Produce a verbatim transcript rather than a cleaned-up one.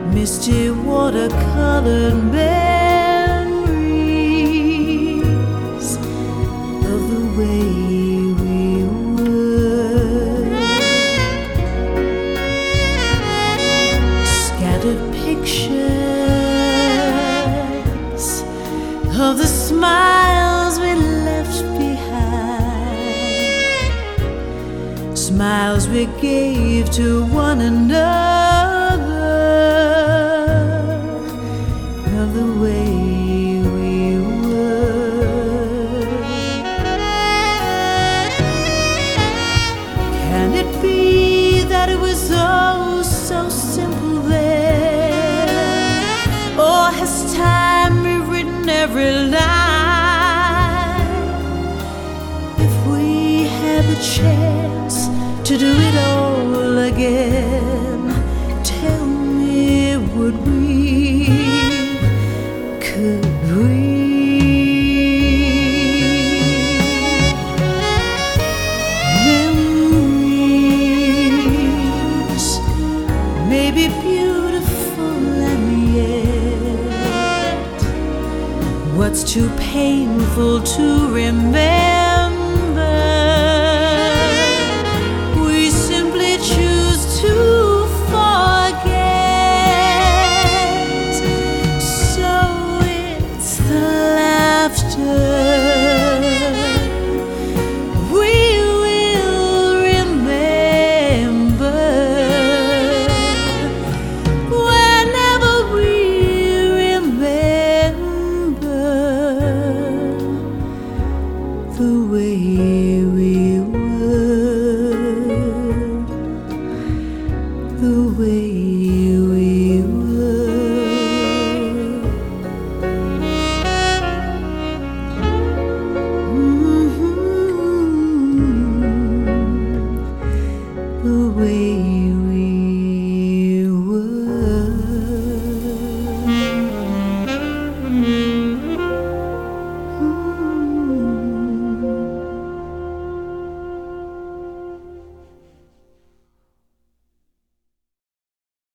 misty watercolored memories of the way we were. Scattered pictures of the smiles we left behind, smiles we gave to one another, of the way we were. Can it be that it was oh so simple then? Or has time rewritten every line? If we had the chance to do it all again, tell me, would we? Could we? Memories may be beautiful, and yet what's too painful to remember? The way we were, the way